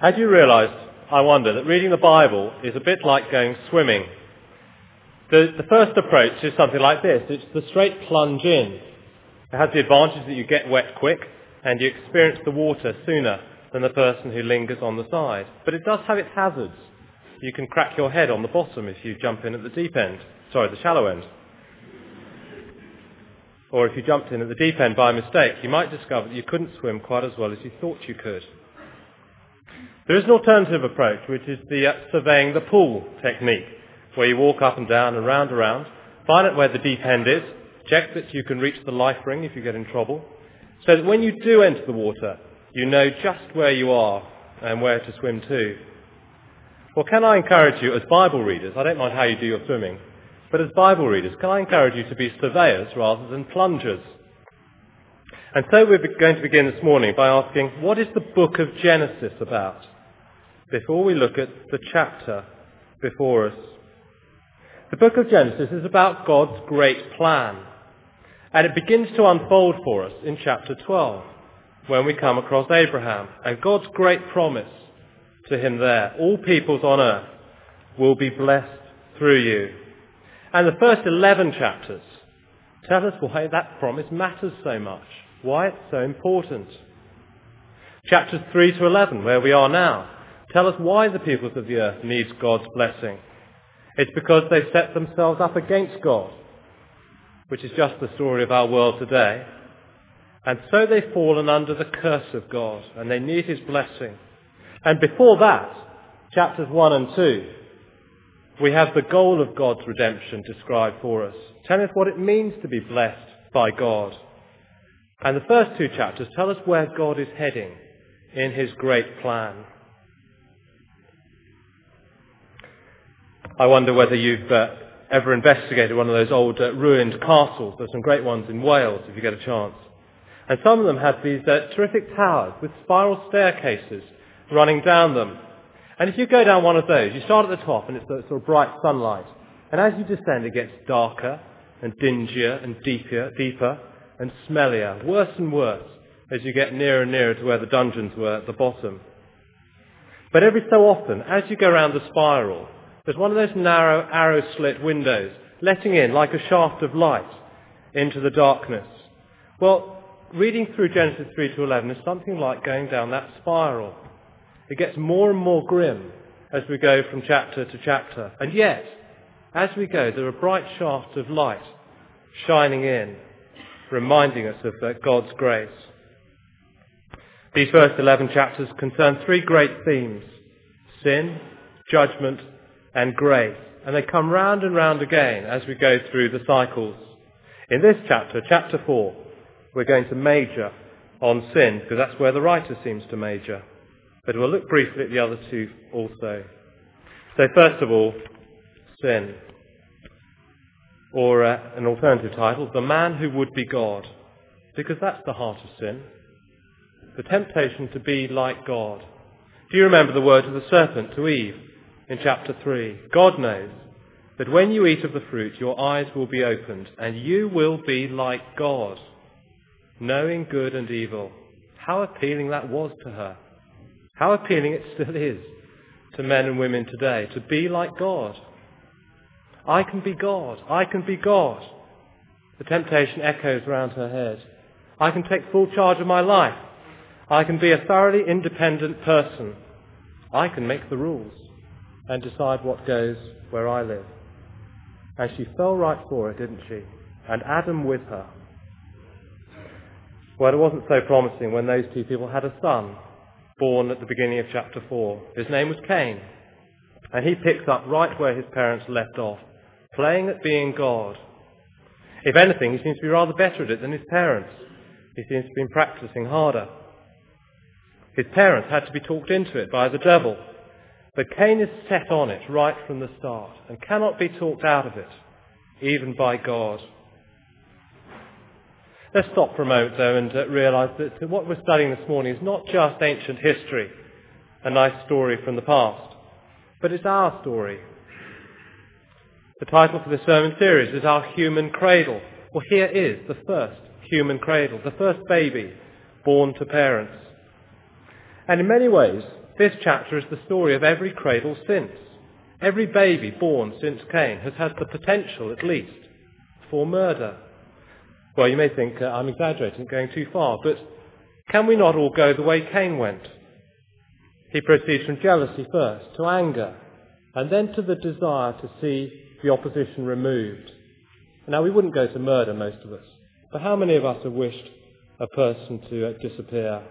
As you realise, I wonder that reading the Bible is a bit like going swimming. The first approach is something like this. It's the straight plunge in. It has the advantage that you get wet quick and you experience the water sooner than the person who lingers on the side. But it does have its hazards. You can crack your head on the bottom if you jump in at the the shallow end. Or if you jumped in at the deep end by mistake, you might discover that you couldn't swim quite as well as you thought you could. There is an alternative approach, which is the surveying the pool technique, where you walk up and down and round and round, find out where the deep end is, check that you can reach the life ring if you get in trouble, so that when you do enter the water, you know just where you are and where to swim to. Well, can I encourage you as Bible readers, I don't mind how you do your swimming, but as Bible readers, can I encourage you to be surveyors rather than plungers? And so we're going to begin this morning by asking, what is the book of Genesis about? Before we look at the chapter before us. The book of Genesis is about God's great plan. And it begins to unfold for us in chapter 12, when we come across Abraham and God's great promise to him there. All peoples on earth will be blessed through you. And the first 11 chapters tell us why that promise matters so much, why it's so important. Chapters 3 to 11, where we are now, tell us why the peoples of the earth need God's blessing. It's because they set themselves up against God, which is just the story of our world today. And so they've fallen under the curse of God, and they need his blessing. And before that, chapters 1 and 2, we have the goal of God's redemption described for us, telling us what it means to be blessed by God. And the first two chapters tell us where God is heading in his great plan. I wonder whether you've ever investigated one of those old ruined castles. There's some great ones in Wales, if you get a chance. And some of them have these terrific towers with spiral staircases running down them. And if you go down one of those, you start at the top and it's sort of bright sunlight. And as you descend, it gets darker and dingier and deeper and smellier, worse and worse, as you get nearer and nearer to where the dungeons were at the bottom. But every so often, as you go around the spiral, there's one of those narrow arrow-slit windows, letting in like a shaft of light into the darkness. Well, reading through Genesis 3 to 11 is something like going down that spiral. It gets more and more grim as we go from chapter to chapter. And yet, as we go, there are bright shafts of light shining in, reminding us of God's grace. These first 11 chapters concern three great themes: sin, judgment, and grace. And they come round and round again as we go through the cycles. In this chapter, chapter 4, we're going to major on sin, because that's where the writer seems to major. But we'll look briefly at the other two also. So first of all, sin. Or an alternative title, The Man Who Would Be God. Because that's the heart of sin. The temptation to be like God. Do you remember the words of the serpent to Eve in chapter 3? God knows that when you eat of the fruit, your eyes will be opened, and you will be like God, knowing good and evil. How appealing that was to her. How appealing it still is to men and women today, to be like God. I can be God. I can be God. The temptation echoes round her head. I can take full charge of my life. I can be a thoroughly independent person. I can make the rules and decide what goes where I live. And she fell right for it, didn't she? And Adam with her. Well, it wasn't so promising when those two people had a son, born at the beginning of chapter 4. His name was Cain. And he picks up right where his parents left off, playing at being God. If anything, he seems to be rather better at it than his parents. He seems to have been practicing harder. His parents had to be talked into it by the devil. But Cain is set on it right from the start and cannot be talked out of it, even by God. Let's stop for a moment, though, and realise that what we're studying this morning is not just ancient history, a nice story from the past, but it's our story. The title for this sermon series is Our Human Cradle. Well, here is the first human cradle, the first baby born to parents. And in many ways, this chapter is the story of every cradle since. Every baby born since Cain has had the potential, at least, for murder. Well, you may think I'm exaggerating, going too far, but can we not all go the way Cain went? He proceeds from jealousy first, to anger, and then to the desire to see the opposition removed. Now, we wouldn't go to murder, most of us, but how many of us have wished a person to disappear?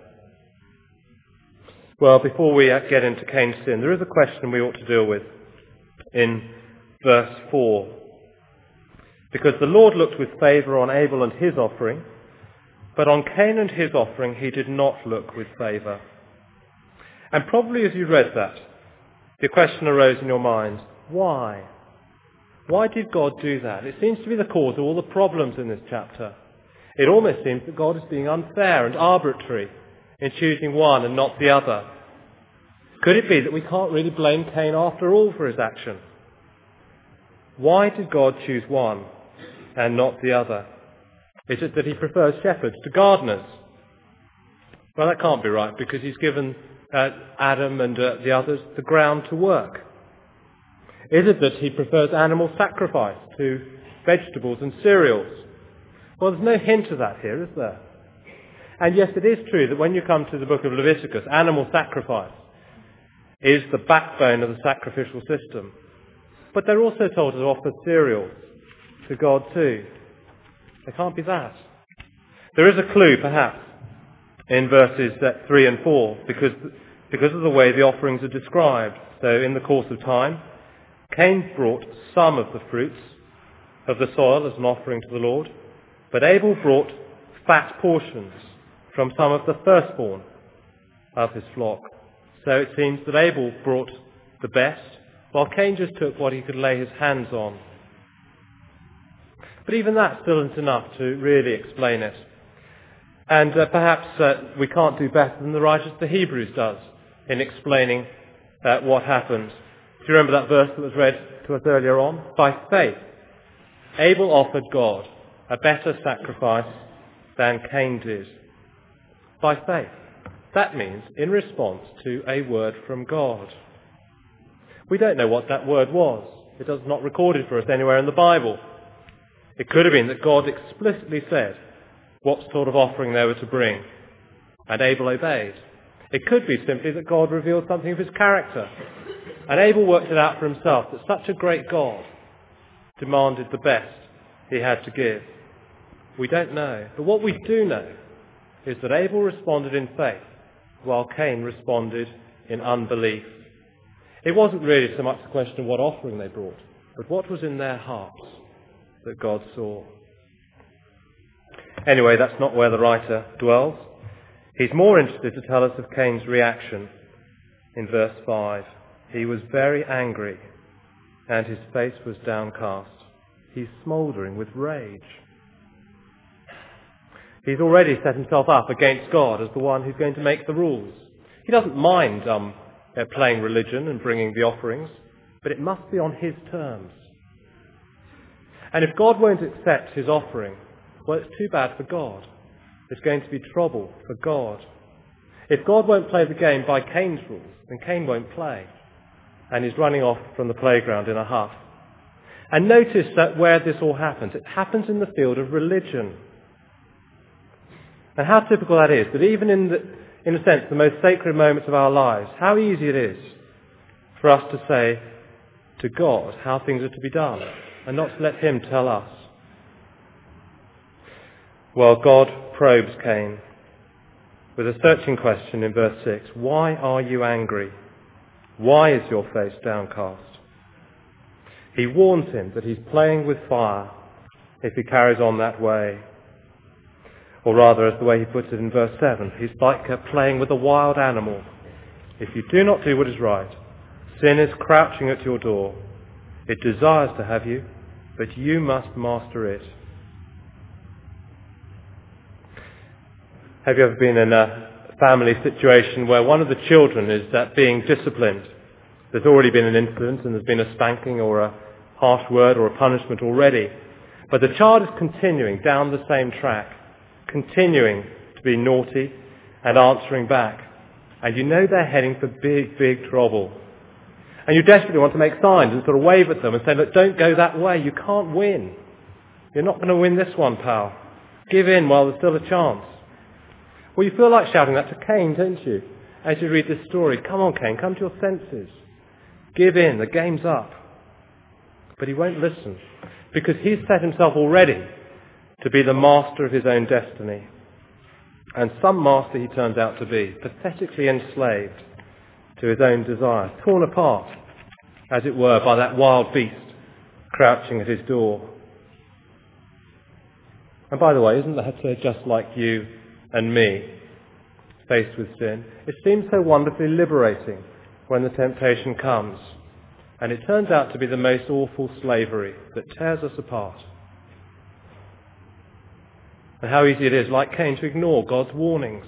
Well, before we get into Cain's sin, there is a question we ought to deal with in verse 4. Because the Lord looked with favour on Abel and his offering, but on Cain and his offering he did not look with favour. And probably as you read that, the question arose in your mind, why? Why did God do that? It seems to be the cause of all the problems in this chapter. It almost seems that God is being unfair and arbitrary in choosing one and not the other. Could it be that we can't really blame Cain after all for his action? Why did God choose one and not the other? Is it that he prefers shepherds to gardeners? Well, that can't be right, because he's given Adam and the others the ground to work. Is it that he prefers animal sacrifice to vegetables and cereals? Well, there's no hint of that here, is there? And yes, it is true that when you come to the book of Leviticus, animal sacrifice is the backbone of the sacrificial system. But they're also told to offer cereals to God too. It can't be that. There is a clue, perhaps, in verses 3 and 4, because of the way the offerings are described. So in the course of time, Cain brought some of the fruits of the soil as an offering to the Lord, but Abel brought fat portions from some of the firstborn of his flock. So it seems that Abel brought the best, while Cain just took what he could lay his hands on. But even that still isn't enough to really explain it. And perhaps we can't do better than the writer of the Hebrews does in explaining what happened. Do you remember that verse that was read to us earlier on? By faith, Abel offered God a better sacrifice than Cain did. By faith. That means in response to a word from God. We don't know what that word was. It is not recorded for us anywhere in the Bible. It could have been that God explicitly said what sort of offering they were to bring, and Abel obeyed. It could be simply that God revealed something of his character, and Abel worked it out for himself, that such a great God demanded the best he had to give. We don't know. But what we do know is that Abel responded in faith, while Cain responded in unbelief. It wasn't really so much the question of what offering they brought, but what was in their hearts that God saw. Anyway, that's not where the writer dwells. He's more interested to tell us of Cain's reaction in verse 5. He was very angry, and his face was downcast. He's smouldering with rage. He's already set himself up against God as the one who's going to make the rules. He doesn't mind playing religion and bringing the offerings, but it must be on his terms. And if God won't accept his offering, well, it's too bad for God. It's going to be trouble for God. If God won't play the game by Cain's rules, then Cain won't play. And he's running off from the playground in a huff. And notice that where this all happens, it happens in the field of religion. And how typical that is, that even in a sense, the most sacred moments of our lives, how easy it is for us to say to God how things are to be done, and not to let him tell us. Well, God probes Cain with a searching question in verse 6. Why are you angry? Why is your face downcast? He warns him that he's playing with fire if he carries on that way. Or rather, as the way he puts it in verse 7, he's like playing with a wild animal. If you do not do what is right, sin is crouching at your door. It desires to have you, but you must master it. Have you ever been in a family situation where one of the children is being disciplined? There's already been an incident and there's been a spanking or a harsh word or a punishment already. But the child is continuing down the same track, continuing to be naughty and answering back. and you know they're heading for big, big trouble. And you desperately want to make signs and sort of wave at them and say, look, don't go that way. You can't win. You're not going to win this one, pal. Give in while there's still a chance. Well, you feel like shouting that to Cain, don't you? As you read this story, come on, Cain, come to your senses. Give in, the game's up. But he won't listen, because he's set himself already to be the master of his own destiny. And some master he turns out to be, pathetically enslaved to his own desires, torn apart, as it were, by that wild beast crouching at his door. And by the way, isn't that just like you and me, faced with sin? It seems so wonderfully liberating when the temptation comes. And it turns out to be the most awful slavery that tears us apart. And how easy it is, like Cain, to ignore God's warnings.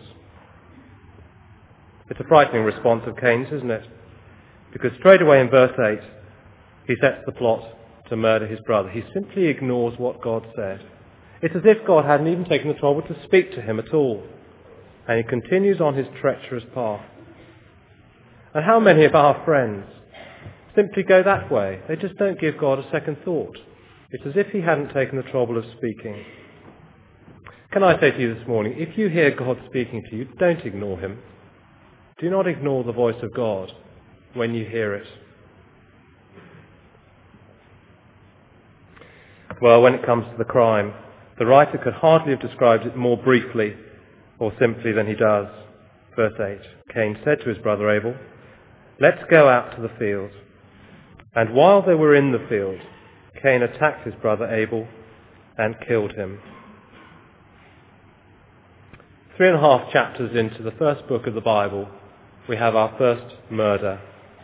It's a frightening response of Cain's, isn't it? Because straight away in verse 8, he sets the plot to murder his brother. He simply ignores what God said. It's as if God hadn't even taken the trouble to speak to him at all. And he continues on his treacherous path. And how many of our friends simply go that way? They just don't give God a second thought. It's as if he hadn't taken the trouble of speaking. Can I say to you this morning, if you hear God speaking to you, don't ignore him. Do not ignore the voice of God when you hear it. Well, when it comes to the crime, the writer could hardly have described it more briefly or simply than he does. Verse 8, Cain said to his brother Abel, let's go out to the field. And while they were in the field, Cain attacked his brother Abel and killed him. 3.5 chapters into the first book of the Bible, we have our first murder.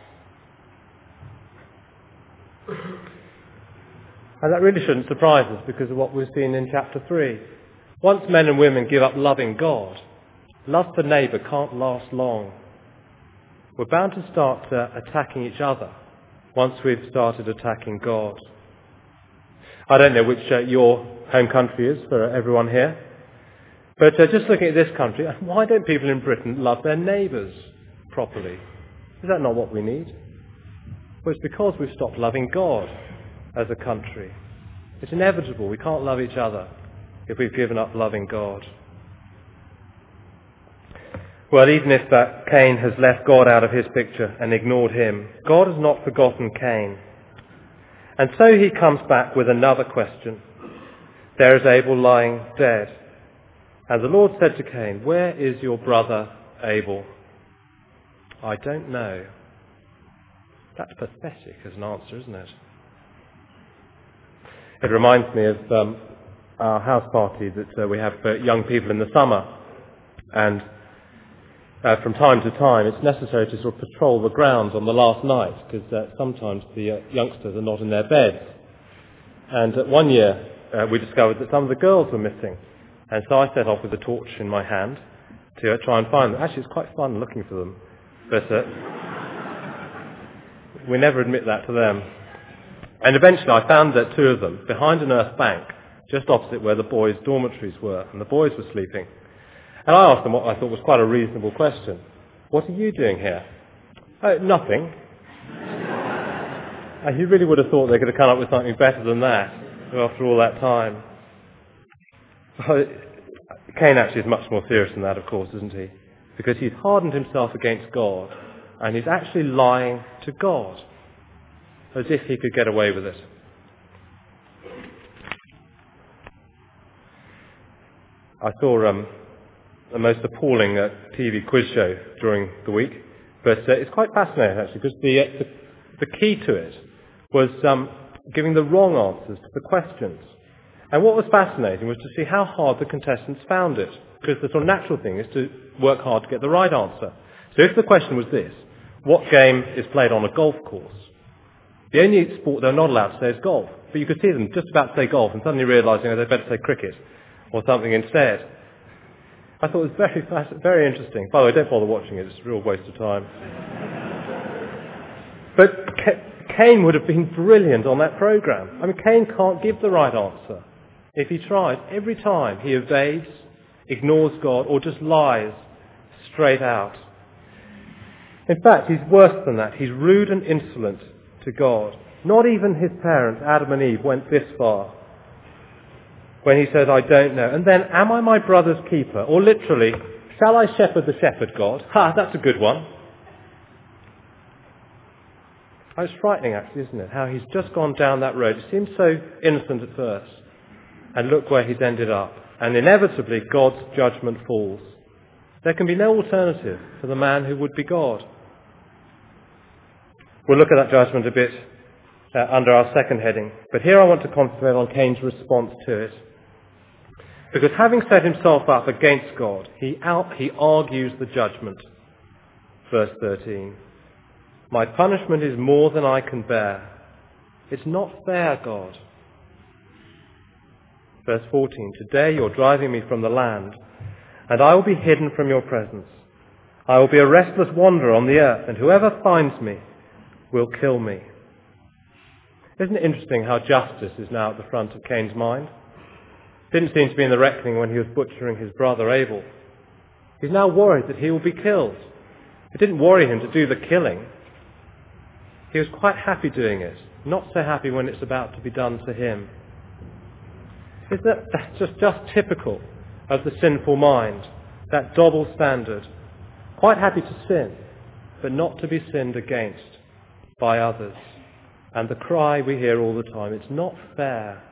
And that really shouldn't surprise us because of what we've seen in chapter 3. Once men and women give up loving God, love for neighbour can't last long. We're bound to start attacking each other once we've started attacking God. I don't know which your home country is for everyone here, but just looking at this country, why don't people in Britain love their neighbours properly? Is that not what we need? Well, it's because we've stopped loving God as a country. It's inevitable. We can't love each other if we've given up loving God. Well, even if Cain has left God out of his picture and ignored him, God has not forgotten Cain. And so he comes back with another question. There is Abel lying dead. And the Lord said to Cain, where is your brother Abel? I don't know. That's pathetic as an answer, isn't it? It reminds me of our house party that we have for young people in the summer. And from time to time, it's necessary to sort of patrol the grounds on the last night because sometimes the youngsters are not in their beds. And one year, we discovered that some of the girls were missing. And so I set off with a torch in my hand to try and find them. Actually, it's quite fun looking for them. But we never admit that to them. And eventually I found that 2 of them behind an earth bank, just opposite where the boys' dormitories were, and the boys were sleeping. And I asked them what I thought was quite a reasonable question. What are you doing here? Oh, nothing. And you really would have thought they could have come up with something better than that after all that time. Cain actually is much more serious than that, of course, isn't he? Because he's hardened himself against God, and he's actually lying to God, as if he could get away with it. I saw a most appalling TV quiz show during the week, but it's quite fascinating actually, because the key to it was giving the wrong answers to the questions. And what was fascinating was to see how hard the contestants found it, because the sort of natural thing is to work hard to get the right answer. So if the question was this, what game is played on a golf course? The only sport they're not allowed to say is golf. But you could see them just about to say golf and suddenly realising they'd better say cricket or something instead. I thought it was very interesting. By the way, don't bother watching it. It's a real waste of time. But Cain would have been brilliant on that programme. I mean, Cain can't give the right answer. If he tries, every time he evades, ignores God, or just lies straight out. In fact, he's worse than that. He's rude and insolent to God. Not even his parents, Adam and Eve, went this far when he said, I don't know. And then, am I my brother's keeper? Or literally, shall I shepherd the shepherd God? Ha, that's a good one. It's frightening, actually, isn't it? How he's just gone down that road. It seems so innocent at first. And look where he's ended up. And inevitably, God's judgment falls. There can be no alternative for the man who would be God. We'll look at that judgment a bit under our second heading. But here I want to concentrate on Cain's response to it. Because having set himself up against God, he argues the judgment. Verse 13. My punishment is more than I can bear. It's not fair, God. Verse 14. Today you're driving me from the land, and I will be hidden from your presence. I will be a restless wanderer on the earth, and whoever finds me will kill me. Isn't it interesting how justice is now at the front of Cain's mind? Didn't seem to be in the reckoning when he was butchering his brother Abel. He's now worried that he will be killed. It didn't worry him to do the killing. He was quite happy doing it, not so happy when it's about to be done to him. Is that's just typical of the sinful mind, that double standard? Quite happy to sin, but not to be sinned against by others. And the cry we hear all the time, it's not fair.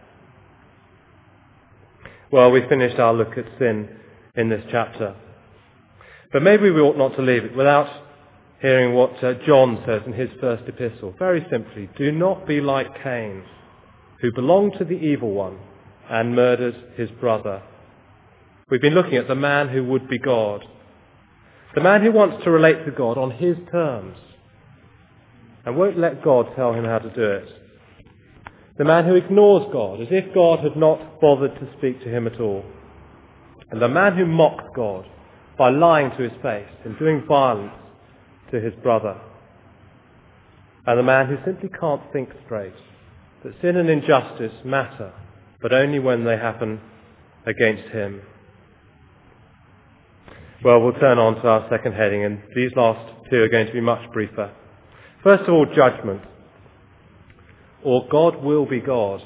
Well, we finished our look at sin in this chapter. But maybe we ought not to leave it without hearing what John says in his first epistle. Very simply, do not be like Cain, who belonged to the evil one and murdered his brother. We've been looking at the man who would be God. The man who wants to relate to God on his terms and won't let God tell him how to do it. The man who ignores God as if God had not bothered to speak to him at all. And the man who mocks God by lying to his face and doing violence to his brother. And the man who simply can't think straight, that sin and injustice matter, but only when they happen against him. Well, we'll turn on to our second heading, and these last two are going to be much briefer. First of all, judgment, or God will be God.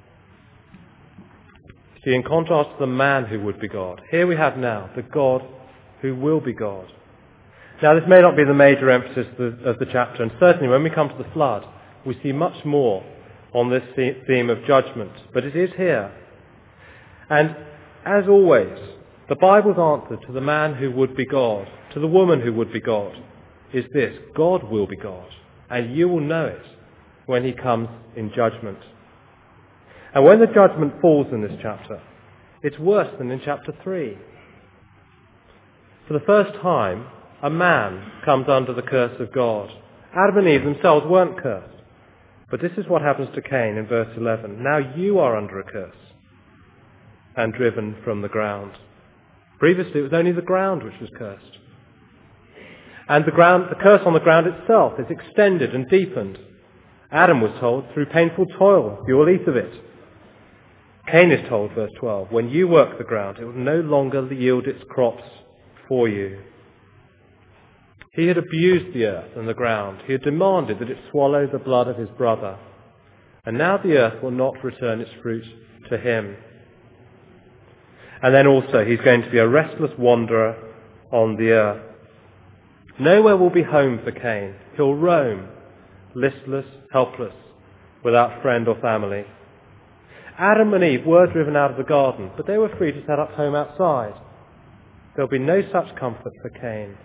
See, in contrast to the man who would be God, here we have now the God who will be God. Now, this may not be the major emphasis of the chapter, and certainly when we come to the flood, we see much more on this theme of judgment, but it is here. And as always, the Bible's answer to the man who would be God, to the woman who would be God, is this: God will be God, and you will know it when he comes in judgment. And when the judgment falls in this chapter, it's worse than in chapter 3. For the first time, a man comes under the curse of God. Adam and Eve themselves weren't cursed. But this is what happens to Cain in verse 11. Now you are under a curse and driven from the ground. Previously it was only the ground which was cursed. And the curse on the ground itself is extended and deepened. Adam was told, through painful toil you will eat of it. Cain is told, verse 12, when you work the ground, it will no longer yield its crops for you. He had abused the earth and the ground. He had demanded that it swallow the blood of his brother. And now the earth will not return its fruit to him. And then also he's going to be a restless wanderer on the earth. Nowhere will be home for Cain. He'll roam, listless, helpless, without friend or family. Adam and Eve were driven out of the garden, but they were free to set up home outside. There'll be no such comfort for Cain.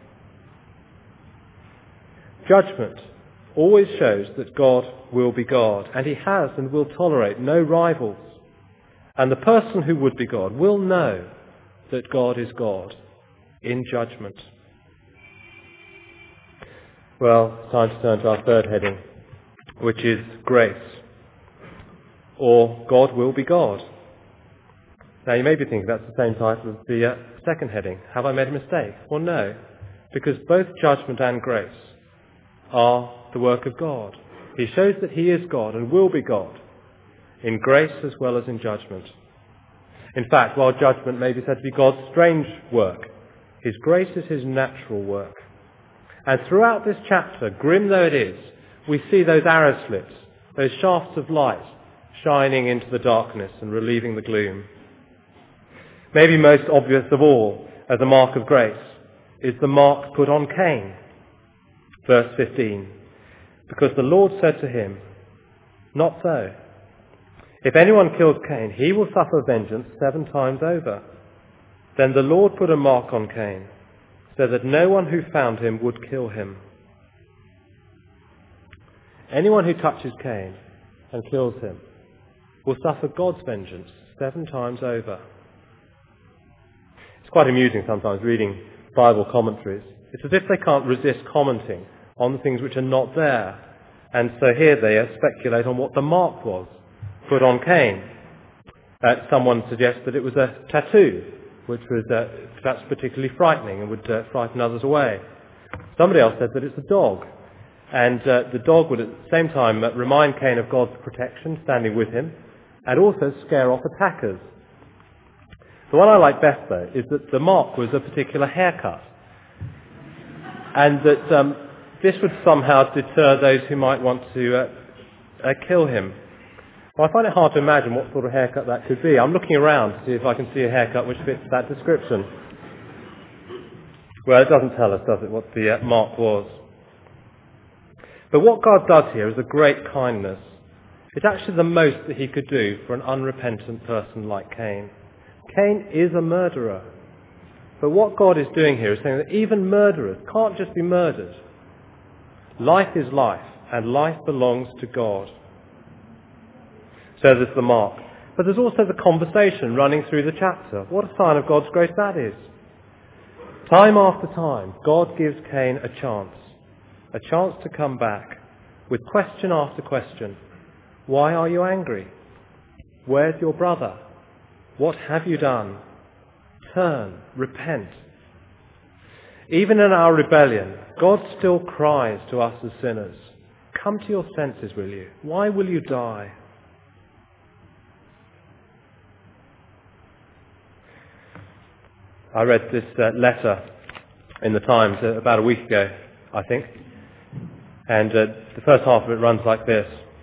Judgment always shows that God will be God, and he has and will tolerate no rivals. And the person who would be God will know that God is God in judgment. Well, it's time to turn to our third heading, which is grace, or God will be God. Now you may be thinking that's the same title as the second heading. Have I made a mistake? Well, no, because both judgment and grace are the work of God. He shows that he is God and will be God in grace as well as in judgment. In fact, while judgment may be said to be God's strange work, his grace is his natural work. And throughout this chapter, grim though it is, we see those arrow slits, those shafts of light shining into the darkness and relieving the gloom. Maybe most obvious of all as a mark of grace is the mark put on Cain. Verse 15, because the Lord said to him, not so. If anyone kills Cain, he will suffer vengeance 7 times over. Then the Lord put a mark on Cain, so that no one who found him would kill him. Anyone who touches Cain and kills him will suffer God's vengeance 7 times over. It's quite amusing sometimes reading Bible commentaries. It's as if they can't resist commenting on the things which are not there. And so here they speculate on what the mark was put on Cain. Someone suggests that it was a tattoo, which was perhaps particularly frightening and would frighten others away. Somebody else said that it's a dog. And the dog would at the same time remind Cain of God's protection standing with him and also scare off attackers. The one I like best, though, is that the mark was a particular haircut. And that this would somehow deter those who might want to kill him. Well, I find it hard to imagine what sort of haircut that could be. I'm looking around to see if I can see a haircut which fits that description. Well, it doesn't tell us, does it, what the mark was. But what God does here is a great kindness. It's actually the most that he could do for an unrepentant person like Cain. Cain is a murderer. But what God is doing here is saying that even murderers can't just be murdered. Life is life, and life belongs to God. So there's the mark. But there's also the conversation running through the chapter. What a sign of God's grace that is. Time after time, God gives Cain a chance to come back with question after question. Why are you angry? Where's your brother? What have you done? Turn, repent. Even in our rebellion, God still cries to us as sinners, come to your senses, will you? Why will you die? I read this letter in the Times about a week ago, I think, and the first half of it runs like this.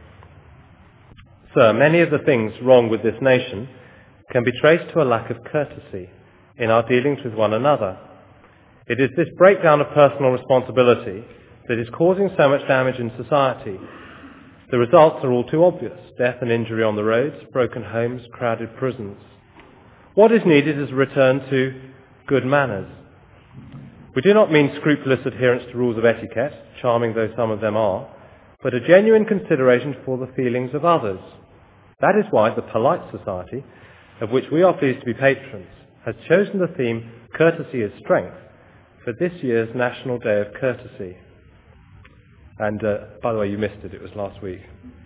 Sir, many of the things wrong with this nation can be traced to a lack of courtesy in our dealings with one another. It is this breakdown of personal responsibility that is causing so much damage in society. The results are all too obvious: death and injury on the roads, broken homes, crowded prisons. What is needed is a return to good manners. We do not mean scrupulous adherence to rules of etiquette, charming though some of them are, but a genuine consideration for the feelings of others. That is why the Polite Society, of which we are pleased to be patrons, has chosen the theme Courtesy is Strength for this year's National Day of Courtesy. And by the way, you missed it, it was last week.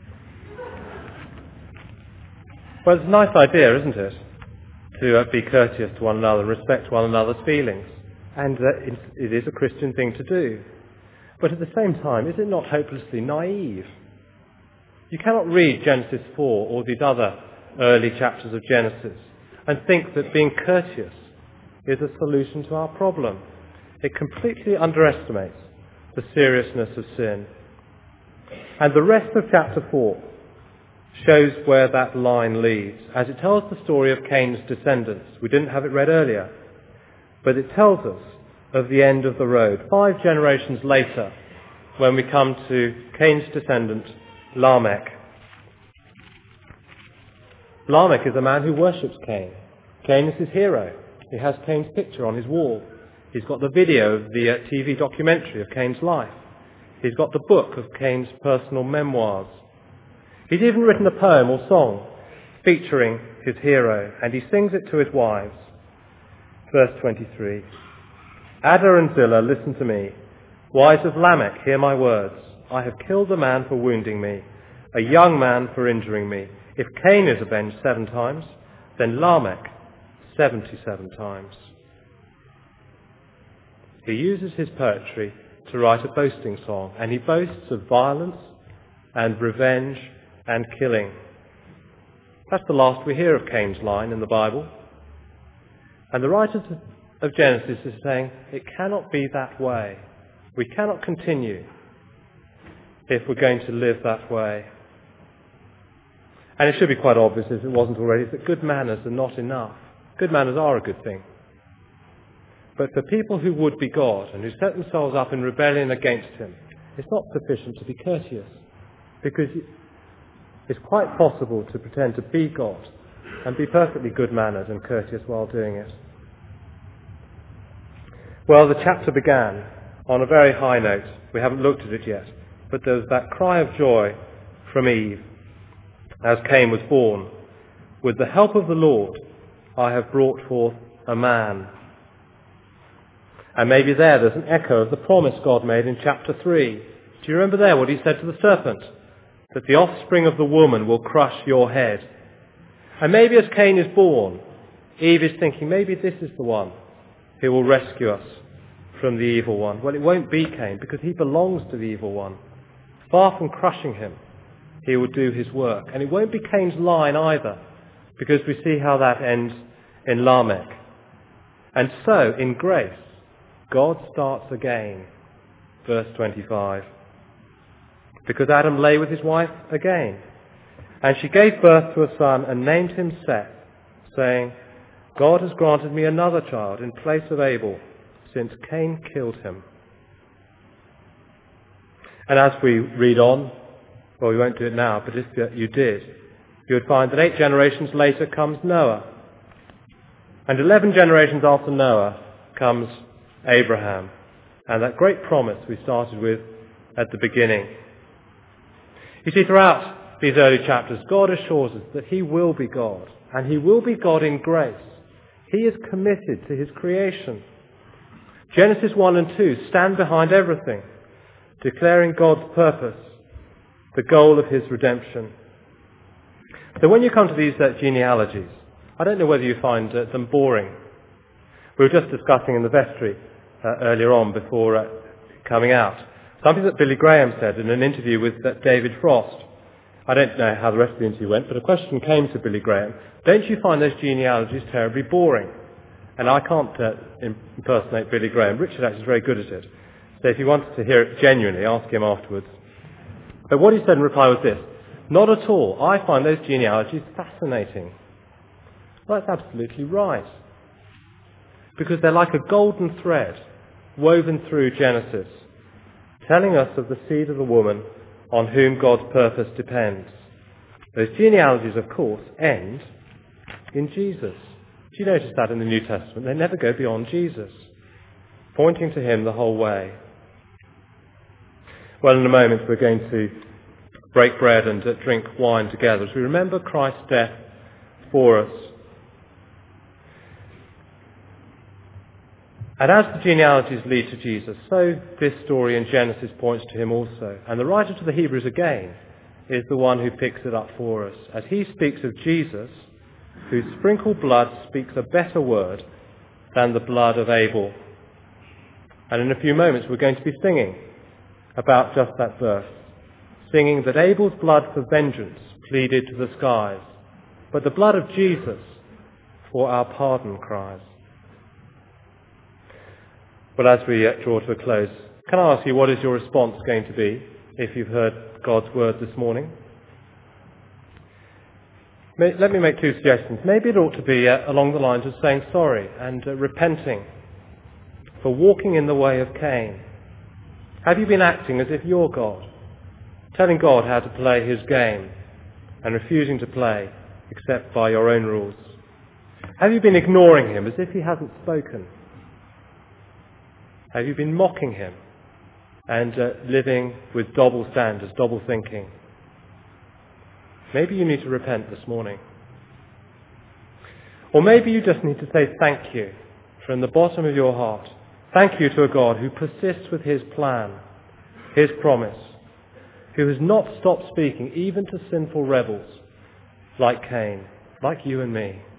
Well, it's a nice idea, isn't it? To be courteous to one another and respect one another's feelings. And it is a Christian thing to do. But at the same time, is it not hopelessly naive? You cannot read Genesis 4 or these other early chapters of Genesis and think that being courteous is a solution to our problem. It completely underestimates the seriousness of sin. And the rest of chapter 4 shows where that line leads, as it tells the story of Cain's descendants. We didn't have it read earlier, but it tells us of the end of the road. 5 generations later, when we come to Cain's descendant, Lamech. Lamech is a man who worships Cain. Cain is his hero. He has Cain's picture on his wall. He's got the video of the TV documentary of Cain's life. He's got the book of Cain's personal memoirs. He's even written a poem or song featuring his hero, and he sings it to his wives. Verse 23. Ada and Zillah, listen to me. Wives of Lamech, hear my words. I have killed a man for wounding me, a young man for injuring me. If Cain is avenged 7 times, then Lamech 77 times. He uses his poetry to write a boasting song, and he boasts of violence and revenge and killing. That's the last we hear of Cain's line in the Bible. And the writer of Genesis is saying, it cannot be that way. We cannot continue if we're going to live that way. And it should be quite obvious, if it wasn't already, that good manners are not enough. Good manners are a good thing. But for people who would be God and who set themselves up in rebellion against him, it's not sufficient to be courteous, because it's quite possible to pretend to be God and be perfectly good-mannered and courteous while doing it. Well, the chapter began on a very high note. We haven't looked at it yet, but there was that cry of joy from Eve as Cain was born. With the help of the Lord, I have brought forth a man. And maybe there's an echo of the promise God made in chapter 3. Do you remember there what he said to the serpent? That the offspring of the woman will crush your head. And maybe as Cain is born, Eve is thinking, maybe this is the one who will rescue us from the evil one. Well, it won't be Cain, because he belongs to the evil one. Far from crushing him, he will do his work. And it won't be Cain's line either, because we see how that ends in Lamech. And so, in grace, God starts again. Verse 25. Because Adam lay with his wife again. And she gave birth to a son and named him Seth, saying, God has granted me another child in place of Abel, since Cain killed him. And as we read on, well, we won't do it now, but if you did, you would find that 8 generations later comes Noah. And 11 generations after Noah comes Abraham. And that great promise we started with at the beginning. You see, throughout these early chapters, God assures us that he will be God. And he will be God in grace. He is committed to his creation. Genesis 1 and 2 stand behind everything, declaring God's purpose, the goal of his redemption. So when you come to these genealogies, I don't know whether you find them boring. We were just discussing in the vestry earlier on before coming out, something that Billy Graham said in an interview with David Frost. I don't know how the rest of the interview went, but a question came to Billy Graham. Don't you find those genealogies terribly boring? And I can't impersonate Billy Graham. Richard actually is very good at it. So if you wanted to hear it genuinely, ask him afterwards. But what he said in reply was this: not at all. I find those genealogies fascinating. Well, that's absolutely right. Because they're like a golden thread woven through Genesis, telling us of the seed of the woman on whom God's purpose depends. Those genealogies, of course, end in Jesus. Do you notice that in the New Testament? They never go beyond Jesus, pointing to him the whole way. Well, in a moment we're going to break bread and drink wine together as we remember Christ's death for us. And as the genealogies lead to Jesus, so this story in Genesis points to him also. And the writer to the Hebrews again is the one who picks it up for us, as he speaks of Jesus, whose sprinkled blood speaks a better word than the blood of Abel. And in a few moments we're going to be singing about just that verse, singing that Abel's blood for vengeance pleaded to the skies, but the blood of Jesus for our pardon cries. Well, as we draw to a close, can I ask you, what is your response going to be if you've heard God's word this morning? Let me make 2 suggestions. Maybe it ought to be along the lines of saying sorry and repenting for walking in the way of Cain. Have you been acting as if you're God, telling God how to play his game and refusing to play except by your own rules? Have you been ignoring him as if he hasn't spoken? Have you been mocking him and living with double standards, double thinking? Maybe you need to repent this morning. Or maybe you just need to say thank you from the bottom of your heart. Thank you to a God who persists with his plan, his promise, who has not stopped speaking even to sinful rebels like Cain, like you and me.